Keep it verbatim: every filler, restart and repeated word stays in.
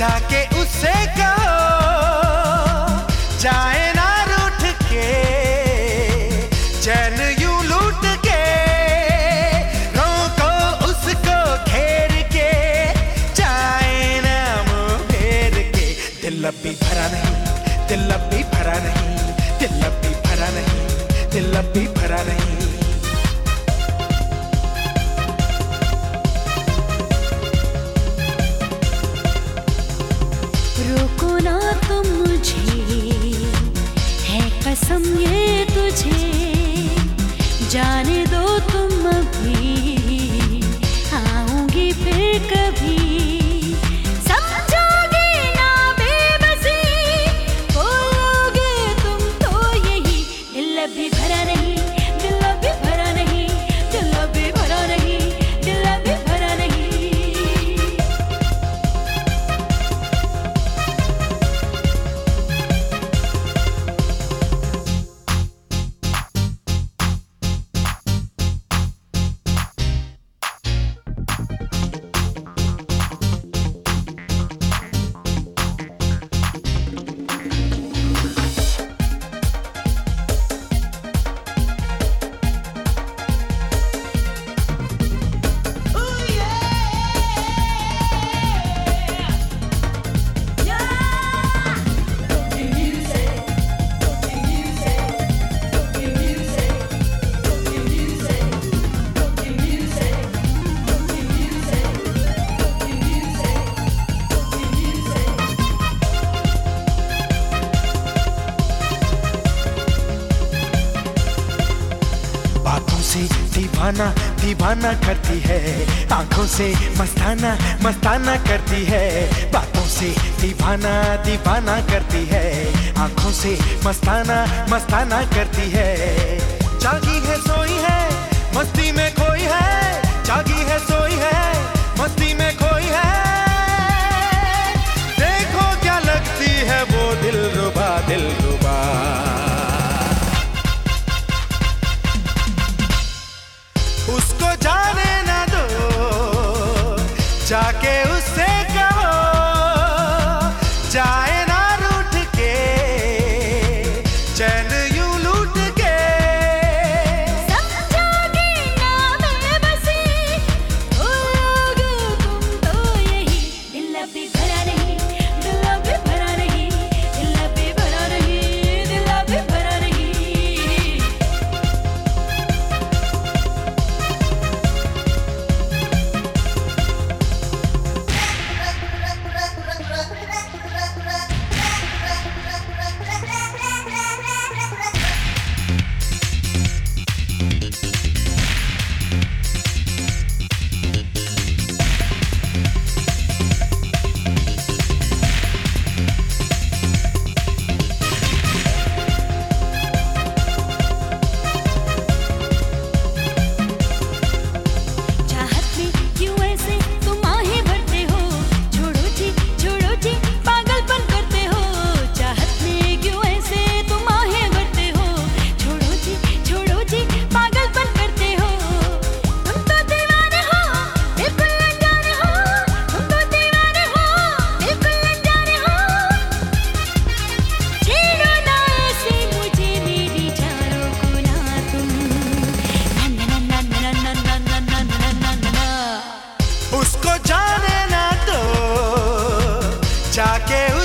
जाके उससे कहो जाए ना रूठ के, चैन यूं लूट के, रोको उसको घेर के, जाए ना मुँह फेर के। दिल अब भी भरा नहीं, दिल अब भी भरा नहीं, दिल अब भी भरा नहीं, दिल अब भी भरा नहीं। रोको ना तुम मुझे, है कसम ये तुझे, जाने दो तुम अभी, आऊंगी फिर कभी। समझोगे ना बेबसी, बोलोगे तुम तो यही, दिल अभी भरा नहीं, दिल अभी भरा नहीं, दिल अभी भरा नहीं, दिल अभी भरा नहीं। से दीवाना दीवाना करती है, आंखों से मस्ताना मस्ताना करती है। बातों से दीवाना दीवाना करती है, आंखों से मस्ताना मस्ताना करती है। जागी है सोई है मस्ती में खोई है, जागी है सोई है मस्ती में खोई है। देखो क्या लगती है वो दिलरुबा दिलरुबा। उसको जाने ना दो, जाके उससे कहो जाए ना रूठ के, चैन यूं लूट के। समझोगे ना बेबसी, बोलोगे तुम तो यही, दिल अभी भरा नहीं, दिल अभी भरा नहीं, दिल अभी भरा नहीं, दिल अभी भरा नहीं। उसको जाने ना दो, जाके